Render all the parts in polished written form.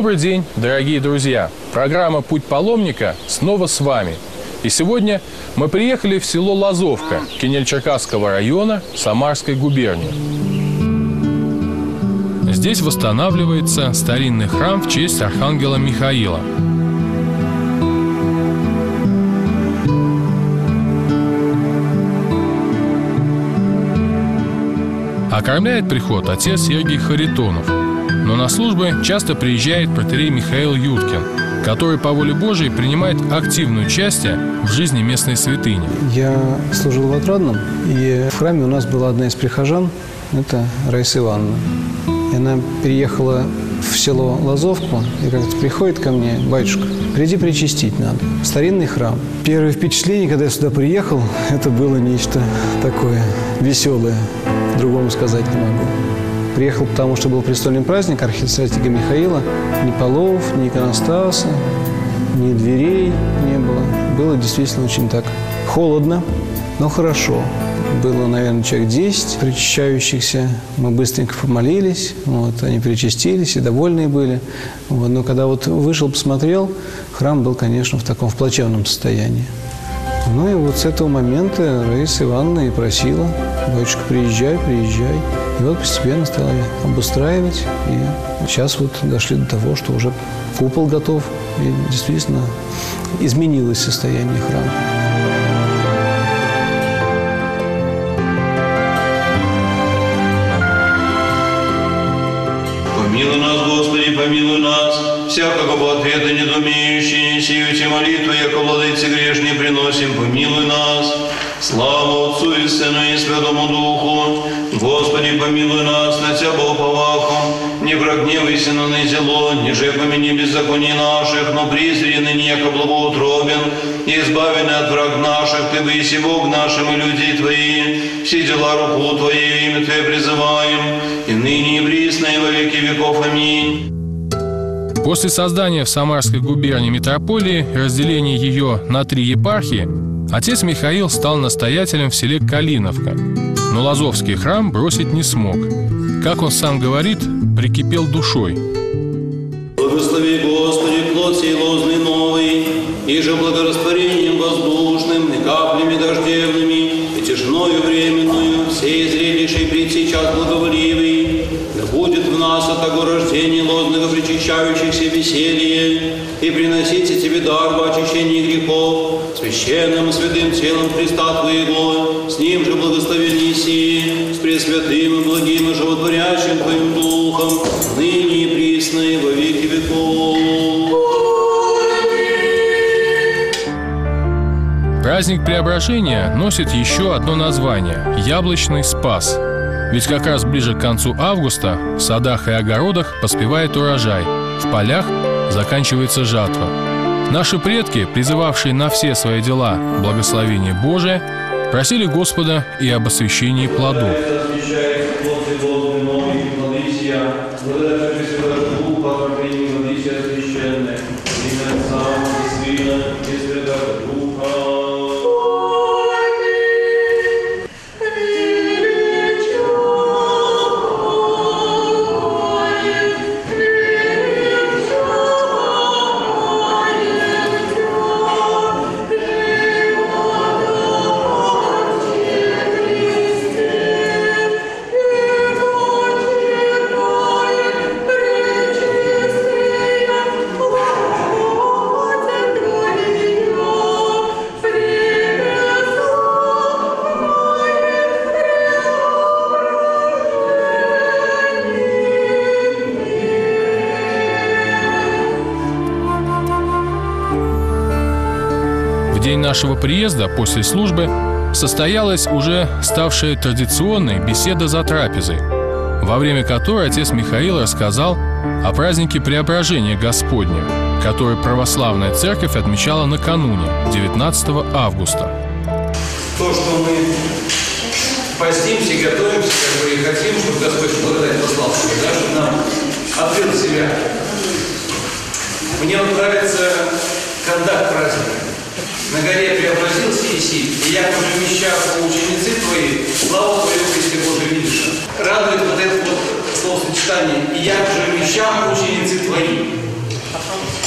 Добрый день, дорогие друзья! Программа «Путь паломника» снова с вами. И сегодня мы приехали в село Лазовка Кинель-Черкасского района Самарской губернии. Здесь восстанавливается старинный храм в честь архангела Михаила. Окормляет приход отец Сергий Харитонов. Но на службы часто приезжает протоиерей Михаил Юткин, который по воле Божией принимает активное участие в жизни местной святыни. Я служил в Отрадном, и в храме у нас была одна из прихожан, это Раиса Ивановна. И она переехала в село Лазовку и как-то приходит ко мне: батюшка, приди причастить надо. Старинный храм. Первое впечатление, когда я сюда приехал, это было нечто такое веселое. Другому сказать не могу. Приехал, потому что был престольный праздник архистратига Михаила. Ни полов, ни иконостаса, ни дверей не было. Было действительно очень так холодно, но хорошо. Было, наверное, человек 10 причащающихся. Мы быстренько помолились, они причастились и довольные были. Но когда вышел, посмотрел, храм был, конечно, в плачевном состоянии. Ну и с этого момента Раиса Ивановна и просила: батюшка, приезжай. И постепенно стали обустраивать. И сейчас дошли до того, что уже купол готов. И действительно изменилось состояние храма. Помилуй нас, Господи, помилуй нас, всякого ответа недумеющие, сию молитву, яко владыце грешни приносим, помилуй нас. Слава Отцу и Сыну и Святому Духу. Господи, помилуй нас, на Тебя Богоповахом, не прогневайся на зело, ниже помяни беззаконий наших, но призри ныне, яко благоутробен, и избавленный от враг наших, Ты выси Бог нашим и людей Твои, все дела руку Твоей, имя Твое призываем, и ныне и присно, и во веки веков. Аминь. После создания в Самарской губернии митрополии и разделения ее на 3 епархии, отец Михаил стал настоятелем в селе Калиновка, но Лазовский храм бросить не смог. Как он сам говорит, прикипел душой. Благослови, Господи, плод сей лозный новый, и же благорастворением воздушным, и каплями дождевными, и тишиною временную, сей зрелищей пред сейчас благоволивый, да будет в нас от того рождения лозного причащающихся веселье, и приносите Тебе дар в очищении грехов, священным и святым телом Христа Твоего, с Ним же благословен еси, с пресвятым и благим и животворящим Твоим Духом, ныне и присно и во веки веков. Праздник Преображения носит еще одно название – Яблочный Спас. Ведь как раз ближе к концу августа в садах и огородах поспевает урожай, в полях заканчивается жатва. Наши предки, призывавшие на все свои дела благословение Божие, просили Господа и об освящении плодов. В день нашего приезда после службы состоялась уже ставшая традиционной беседа за трапезой, во время которой отец Михаил рассказал о празднике Преображения Господня, который православная церковь отмечала накануне, 19 августа. То, что мы постимся, готовимся, и хотим, чтобы Господь благодать послал себе, чтобы нам открыл себя. Мне нравится контакт праздника. На горе преобразился Иисей, и я уже вещах ученицы Твои, славу Твою, Христе Божий, видишь. Радует это словосочетание: «И я уже вещах ученицы Твои».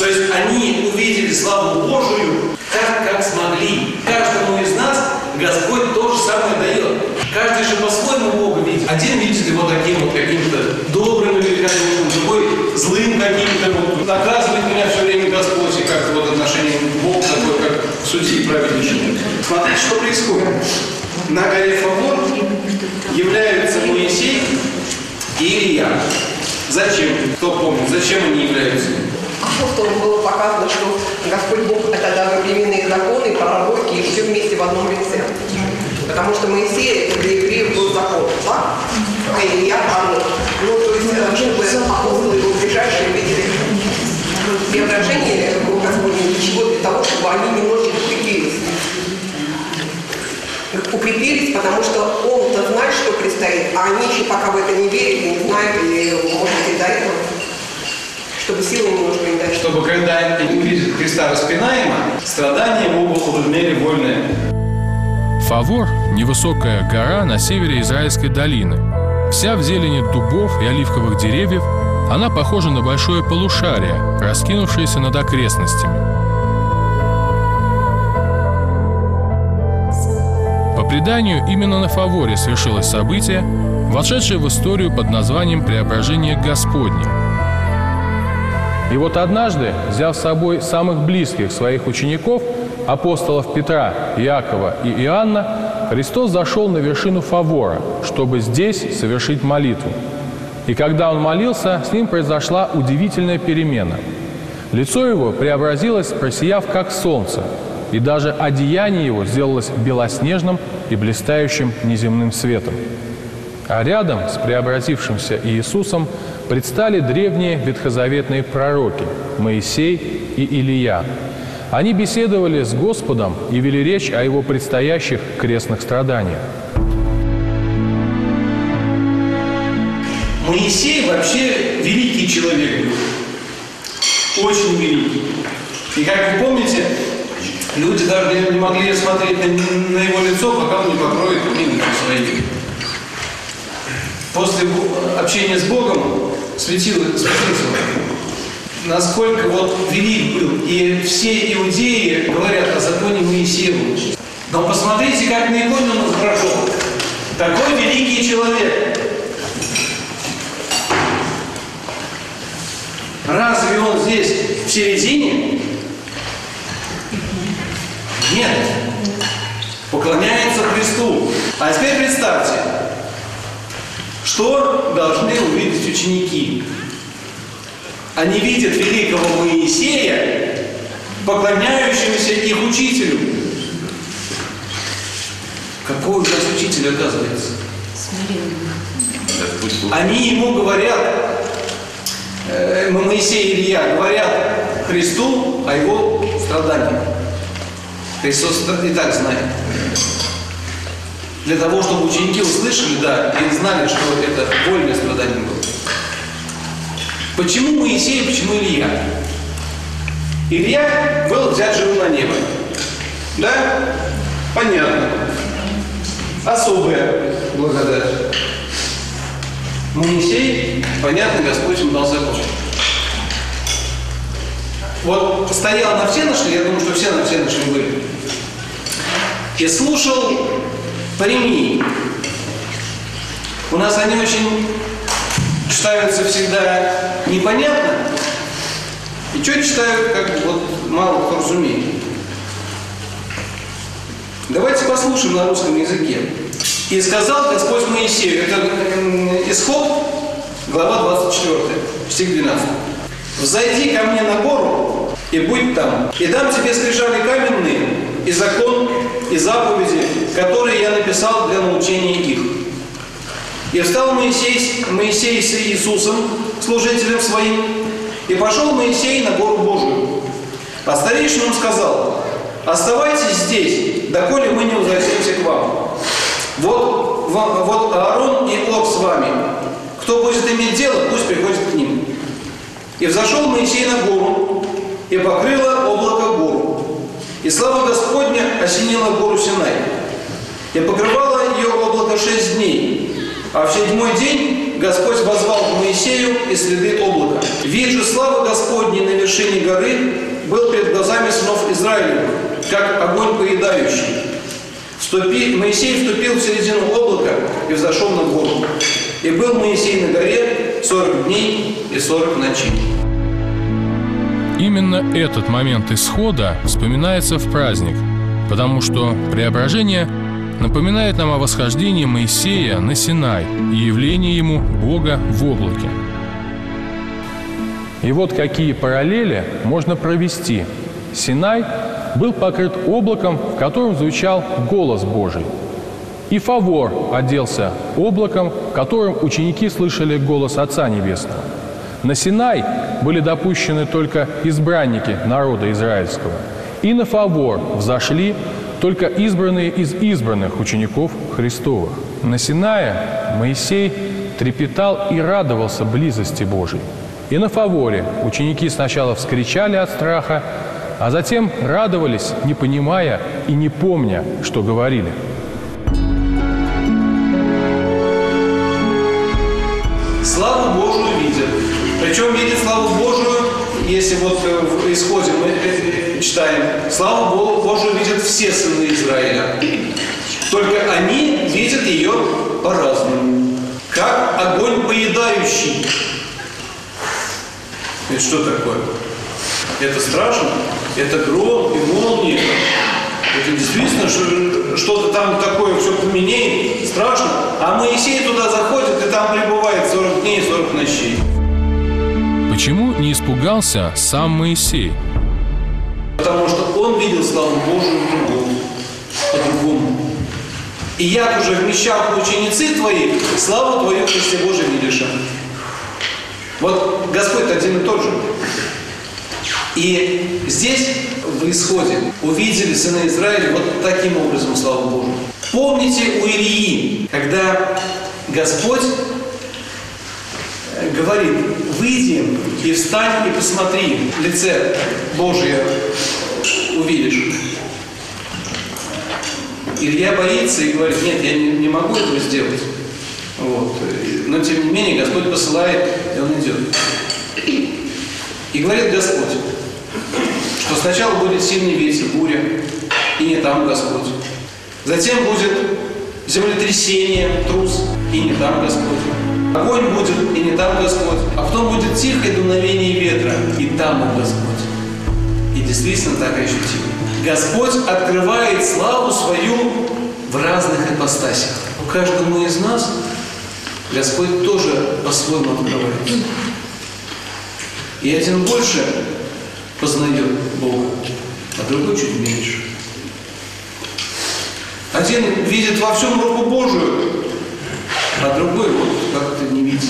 То есть они увидели славу Божию так, как смогли. Каждому из нас Господь то же самое дает. Каждый же по-своему Бога видит. Один видит его таким вот каким-то добрым великолепным, другой злым каким-то. Вот. Наказывает меня все время Господь, и как-то вот отношение к Богу такое, как к судьи и праведничему. Смотрите, что происходит. На горе Фавор являются Моисей и Илья. Зачем? Кто помнит, зачем они являются? Апостолам было показано, что Господь Бог – это одновременные законы, пророки и все вместе в одном лице. Потому что Моисей – для евреев был закон, да? А Илья – пророк. Ну, то есть, чтобы апостолы его ближайшие видели преображение Господне, ничего для того, чтобы они немножечко укрепились, потому что он-то знает, что предстоит, а они еще пока в это не верят и не знают, или, может быть, и до этого, чтобы силы немножко им дать. Чтобы когда они увидят Христа распинаемо, страдания его будут размере вольные. Фавор – невысокая гора на севере Израильской долины. Вся в зелени дубов и оливковых деревьев, она похожа на большое полушарие, раскинувшееся над окрестностями. По преданию, именно на Фаворе свершилось событие, вошедшее в историю под названием «Преображение Господне». И вот однажды, взяв с собой самых близких своих учеников, апостолов Петра, Иакова и Иоанна, Христос зашел на вершину Фавора, чтобы здесь совершить молитву. И когда Он молился, с Ним произошла удивительная перемена. Лицо Его преобразилось, просияв как солнце, и даже одеяние Его сделалось белоснежным и блистающим неземным светом. А рядом с преобразившимся Иисусом предстали древние ветхозаветные пророки Моисей и Илия. Они беседовали с Господом и вели речь о Его предстоящих крестных страданиях. Моисей вообще великий человек был. Очень великий. И как вы помните, люди даже не могли смотреть на его лицо, пока он не покроет книгу своей. После общения с Богом светился. Насколько вот велик был. И все иудеи говорят о законе Моисееву. Но посмотрите, как на иконе он изображен. Такой великий человек. Разве он здесь в середине? Нет. Поклоняется Христу. А теперь представьте, что должны увидеть ученики. Они видят великого Моисея, поклоняющегося их учителю. Какой у нас учитель, оказывается? Они ему говорят, Моисей и Илья говорят Христу о его страданиях. Христос и так знает. Для того, чтобы ученики услышали, да, и знали, что это вольное страдание было. Почему Моисей, почему Илья? Илья был взят живым на небо. Да? Понятно. Особая благодать. Моисей, понятно, Господь ему дал закон. Вот стоял на всеношли, я думаю, что все на всеношли были, и слушал паремии. У нас они очень читаются всегда непонятно, и что читают, как вот мало кто разумеет. Давайте послушаем на русском языке. «И сказал Господь Моисею», это Исход, глава 24, стих 12. «Взойди ко мне на гору и будь там, и дам тебе скрижали каменные, и закон, и заповеди, которые я написал для научения их». И встал Моисей с Иисусом, служителем своим, и пошел Моисей на гору Божию. А старейшинам сказал: «Оставайтесь здесь, доколе мы не возвратимся к вам. Вот Аарон и Ор с вами. Кто будет иметь дело, пусть приходит к ним». И взошел Моисей на гору, и покрыло облако гору. И слава Господня осенила гору Синай. И покрывало ее облако 6 дней. А в 7-й день Господь возвал к Моисею из среды облака. Вид же славы Господней на вершине горы был перед глазами сынов Израилевых, как огонь поедающий. Моисей вступил в середину облака и взошел на гору. И был Моисей на горе 40 дней и 40 ночей. Именно этот момент исхода вспоминается в праздник, потому что преображение напоминает нам о восхождении Моисея на Синай и явлении ему Бога в облаке. И вот какие параллели можно провести. Синай был покрыт облаком, в котором звучал голос Божий. И Фавор оделся облаком, в котором ученики слышали голос Отца Небесного. На Синай были допущены только избранники народа израильского. И на Фавор взошли только избранные из избранных учеников Христовых. На Синае Моисей трепетал и радовался близости Божией. И на Фаворе ученики сначала вскричали от страха, а затем радовались, не понимая и не помня, что говорили. Славу Божию видят. Причем видят славу Божию, если вот в Исходе мы читаем, славу Божию видят все сыны Израиля. Только они видят ее по-разному. Как огонь поедающий. Это что такое? Это страшно? Это гром и молния? Это действительно что-то там такое все пламенеет? Страшно? А Моисей туда заходит и там пребывает 40 дней и 40 ночей. Почему не испугался сам Моисей? Потому что он видел славу Божию по-другому. И я уже вмещал ученицы твои, славу твою Христе Божий видишь. Вот Господь один и тот же. И здесь, в Исходе, увидели сыны Израиля вот таким образом славу Божию. Помните у Илии, когда Господь говорит: выйди и встань и посмотри, лице Божие увидишь. Илья боится и говорит: нет, я не могу этого сделать. Вот. Но тем не менее Господь посылает, и он идет. И говорит Господь, что сначала будет сильный ветер, буря, и не там Господь. Затем будет землетрясение, трус, и не там Господь. Огонь будет, и не там Господь. А потом будет тихое дуновение ветра, и там он Господь. И действительно так ощутимо. Господь открывает славу свою в разных ипостасях. Каждому из нас Господь тоже по-своему открывается. И один больше познает Бога, а другой чуть меньше. Один видит во всем руку Божию, а другой вот как-то не видит.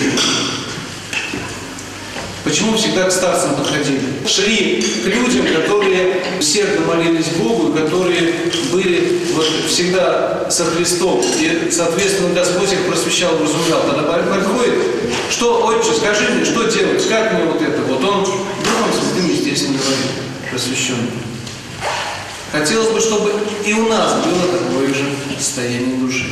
Почему всегда к старцам подходили? Шли к людям, которые усердно молились Богу, которые были вот всегда со Христом. И, соответственно, Господь их просвещал, вразумлял. Тогда подходит: что, отче, скажи мне, что делать, как мне вот это? Вот он Духом Святым, естественно, говорит, просвещенный. Хотелось бы, чтобы и у нас было такое же состояние души.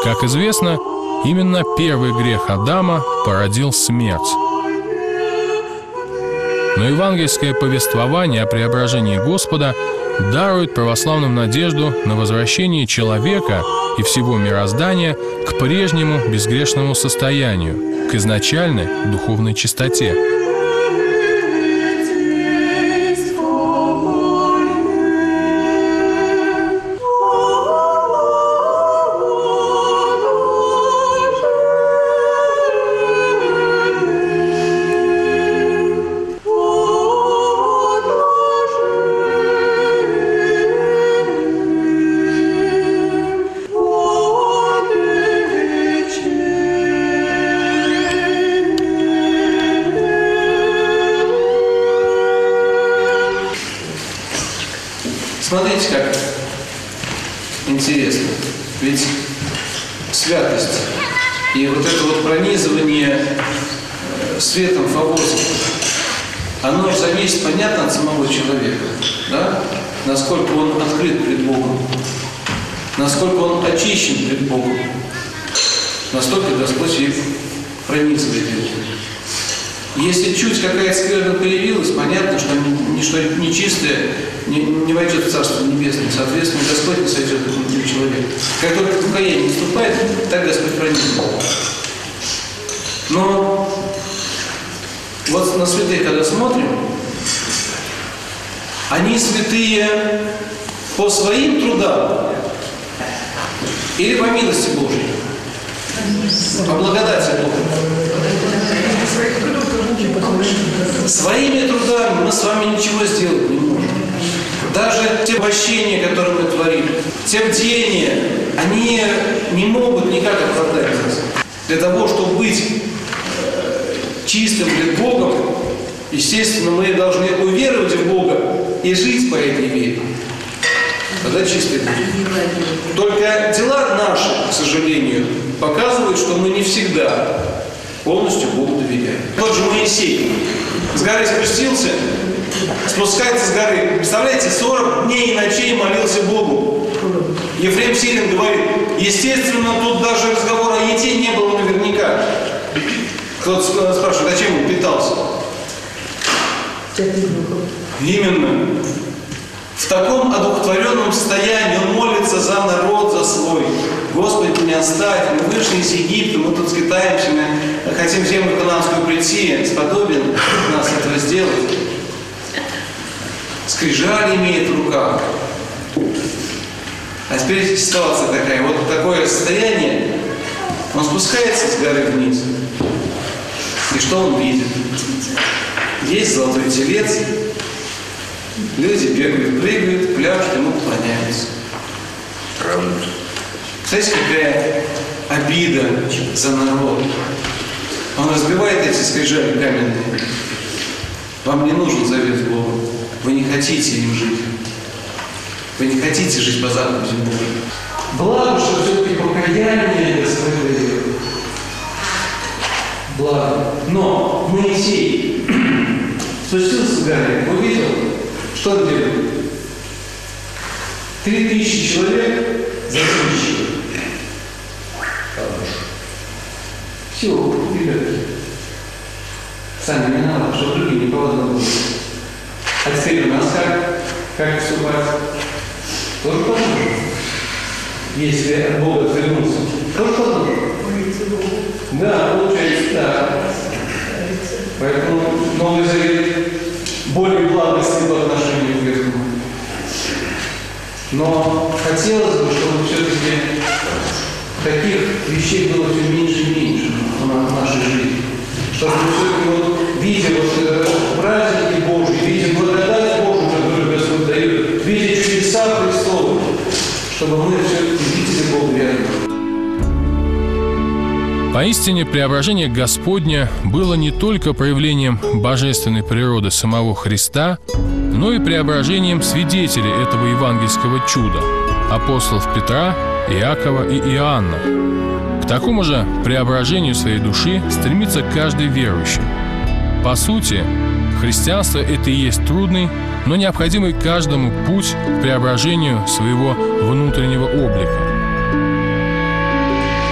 Как известно, именно первый грех Адама породил смерть. Но евангельское повествование о преображении Господа дарует православным надежду на возвращение человека и всего мироздания к прежнему безгрешному состоянию, к изначальной духовной чистоте. Смотрите, как интересно. Ведь святость и вот это вот пронизывание светом фаворским, оно зависит, понятно, от самого человека. Да? Насколько он открыт пред Богом, насколько он очищен пред Богом, настолько Господь и пронизывает его. Если чуть какая-то скверна появилась, понятно, что ничто нечистое не войдет в Царство Небесное. Соответственно, Господь не сойдет на человека. Как только покаяние наступает, так Господь пронизывает. Но вот на святых, когда смотрим, они святые по своим трудам или по милости Божьей? По благодати Божьей. Своими трудами мы с вами ничего сделать не можем. Даже те обольщения, которые мы творим, те бдения, они не могут никак оправдать нас. Для того, чтобы быть чистым перед Богом, естественно, мы должны уверовать в Бога и жить по этой вере. Тогда чистый будет. Только дела наши, к сожалению, показывают, что мы не всегда полностью Богу доверяем. Тот же Моисей с горы спустился, спускается с горы. Представляете, 40 дней и ночей молился Богу. Ефрем Сирин говорит, естественно, тут даже разговора о еде не было наверняка. Кто-то спрашивает, зачем он питался? Именно. В таком одухотворенном состоянии он молится за народ, за свой. Господи, не оставь, мы вышли из Египта, мы тут скитаемся, мы хотим в землю кананскую прийти, сподобен нас этого сделать. Скрижали имеет в руках. А теперь ситуация такая, вот такое состояние, он спускается с горы вниз. И что он видит? Есть золотой телец, люди бегают, прыгают, пляшут, ему поклоняются. Знаете, какая обида за народ. Он разбивает эти скрижали каменные. Вам не нужен завет с Богом. Вы не хотите им жить. Вы не хотите жить по заповедям Божьим. Благо, что все-таки покаяние это свое дело. Благо. Но Моисей спустился с горы, увидел, что он делает. 3000 человек засущие. Все, ребятки. Сами не надо, чтобы другие не поводно было. А теперь у нас как поступать? Тоже поможет. Если от Бога отвернуться, тоже поможет. Да, получается, да. Поэтому Новый Завет более благостный по отношению к Ветхому. Но хотелось бы, чтобы все-таки таких вещей было все меньше и меньше в нашей жизни. Чтобы все-таки вот, видя вот праздники Божьи, видя благодать Божию, которую Господь дает, видя чудеса Христовы, чтобы мы все-таки видели Бога рядом. Поистине, преображение Господня было не только проявлением божественной природы самого Христа, но и преображением свидетелей этого евангельского чуда – апостолов Петра, Иакова и Иоанна. К такому же преображению своей души стремится каждый верующий. По сути, христианство – это и есть трудный, но необходимый каждому путь к преображению своего внутреннего облика.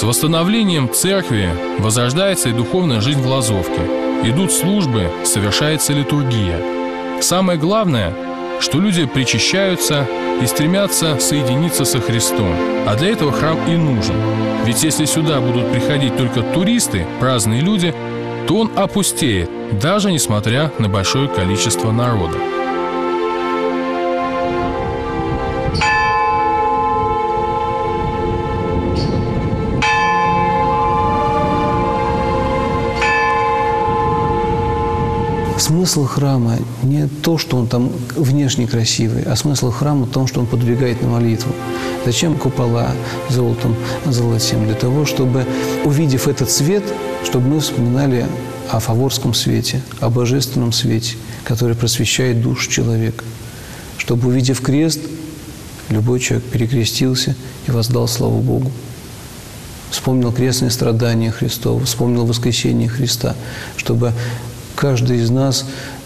восстановлением церкви возрождается и духовная жизнь в Лазовке. Идут службы, совершается литургия. Самое главное, что люди причащаются и стремятся соединиться со Христом. А для этого храм и нужен. Ведь если сюда будут приходить только туристы, праздные люди, то он опустеет, даже несмотря на большое количество народа. Смысл храма не то, что он там внешне красивый, а смысл храма в том, что он подвигает на молитву. Зачем купола золотом золотим? Для того, чтобы, увидев этот свет, чтобы мы вспоминали о фаворском свете, о божественном свете, который просвещает душу человека. Чтобы, увидев крест, любой человек перекрестился и воздал славу Богу. Вспомнил крестные страдания Христова, вспомнил воскресение Христа, чтобы каждый из нас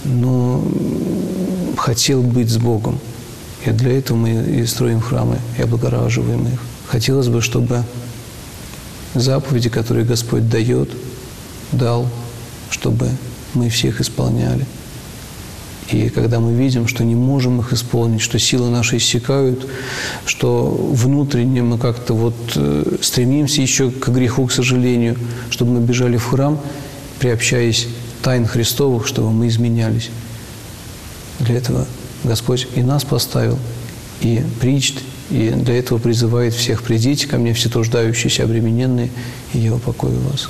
хотел быть с Богом. И для этого мы и строим храмы, и облагораживаем их. Хотелось бы, чтобы заповеди, которые Господь дал, чтобы мы всех исполняли. И когда мы видим, что не можем их исполнить, что силы наши иссякают, что внутренне мы как-то стремимся еще к греху, к сожалению, чтобы мы бежали в храм, приобщаясь тайн Христовых, чтобы мы изменялись. Для этого Господь и нас поставил, и причт, и для этого призывает всех: придите ко мне, все труждающиеся, обремененные, и я упокою вас.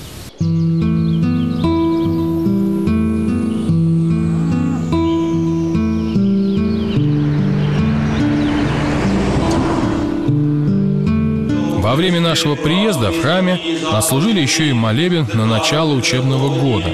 Во время нашего приезда в храме отслужили еще и молебен на начало учебного года.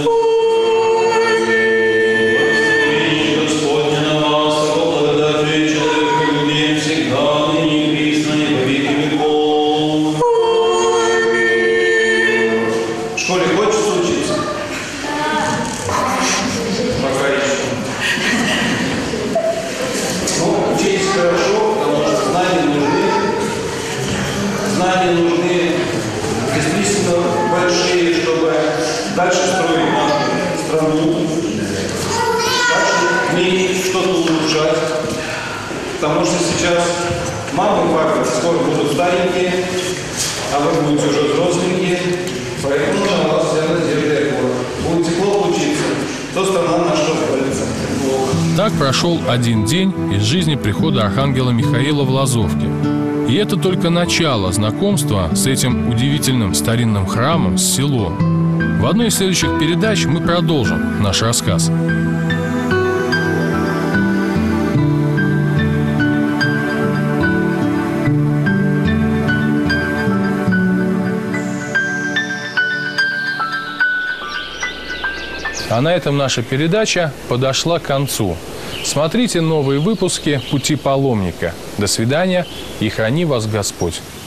Дальше строить нашу страну, дальше в ней что-то улучшать. Потому что сейчас мамы и папы скоро будут старенькие, а вы будете уже взросленькие. Поэтому на вас вся надежда и город. Будет тепло учиться, то страна наша развалится. Так прошел один день из жизни прихода архангела Михаила в Лазовке. И это только начало знакомства с этим удивительным старинным храмом, с селом. В одной из следующих передач мы продолжим наш рассказ. А на этом наша передача подошла к концу. Смотрите новые выпуски «Пути паломника». До свидания и храни вас Господь.